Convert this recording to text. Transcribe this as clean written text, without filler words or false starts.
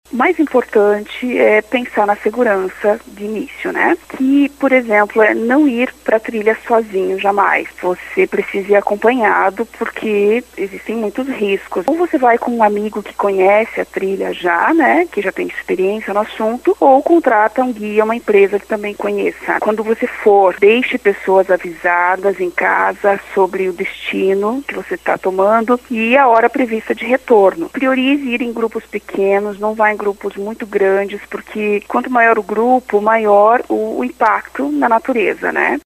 O mais importante é pensar na segurança de início, né? Que, por exemplo, é não ir para a trilha sozinho, jamais. Você precisa ir acompanhado, porque existem muitos riscos. Ou você vai com um amigo que conhece a trilha já, né? Que já tem experiência no assunto, ou contrata um guia, uma empresa que também conheça. Quando você for, deixe pessoas avisadas em casa sobre o destino que você está tomando e a hora prevista de retorno. Priorize ir em grupos pequenos, não vá em grupos muito grandes, porque quanto maior o grupo, maior o impacto na natureza, né?